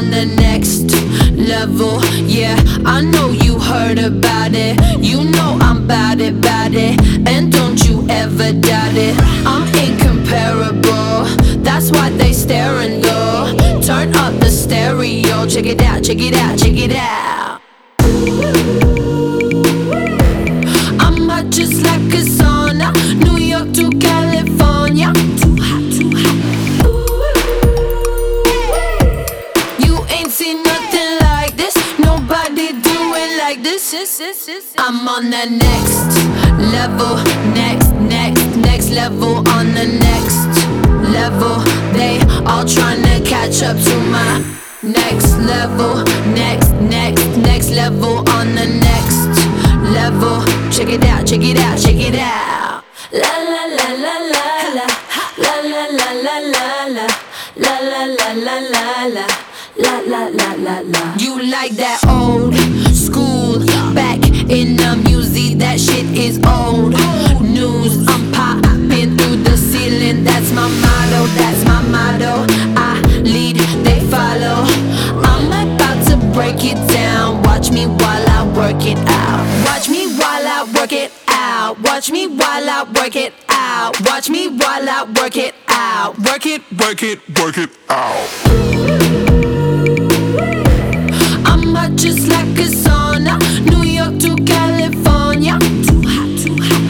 on the next level. Yeah, I know you heard about it. You know I'm bout it, and don't you ever doubt it. I'm incomparable, that's why they staring though. Turn up the stereo, check it out, check it out, check it out. I'm hot just like a sauna, New York to California. Too hot, too hot. You ain't seen nothing like this, nobody do it like this. I'm on the next level, next level, on the next level. They all tryna catch up to my next level, next level, on the next level. Check it out, check it out, check it out. La la la la la la, la la la la la la, la la la la la la, la la la la la. You like that old school, back in the music, that shit is old news. I'm popping through the ceiling, that's my motto, that's my motto. I lead, they follow. I'm about to break it down, watch me while I work it out. Watch me while I work it out. Watch me while I work it out. Watch me while I work it out. Work it, work it, work it out. I'm hot just like a sauna, New York to California. Too hot, too hot.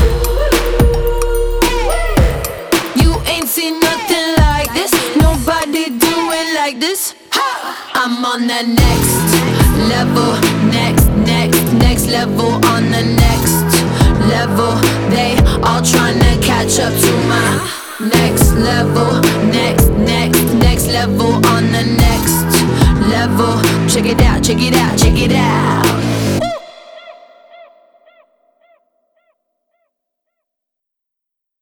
You ain't seen nothing like this, nobody do it like this. I'm on the next level, next level, on the next level. They all tryna catch up to my next level, next level, on the next level. Check it out, check it out, check it out.